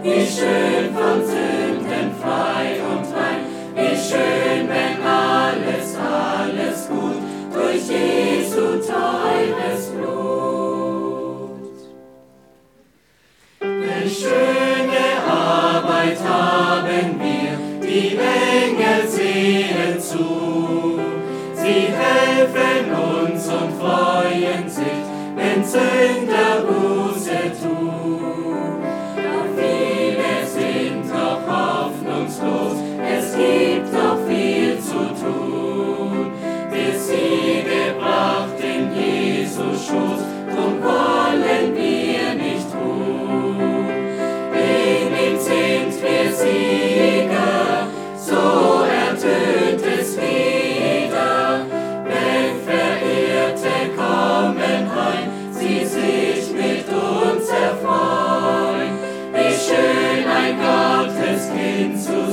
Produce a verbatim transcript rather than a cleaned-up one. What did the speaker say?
wie schön von Sünden frei und rein, wie schön, wenn alles, alles gut durch Jesu teures Blut. Welch schöne Arbeit haben wir, die Engel sehen zu. Sie helfen uns und freuen sich, wenn Sünder Buße tun. Doch viele sind noch hoffnungslos, es gibt noch viel zu tun. Bis sie gebracht in Jesu Schoß, drum wollen wir nicht ruhen. In ihm sind wir Sieger, so ertönt es wieder, wenn Verirrte kommen heim, sie sich mit uns erfreuen. Wie schön ein Gotteskind zu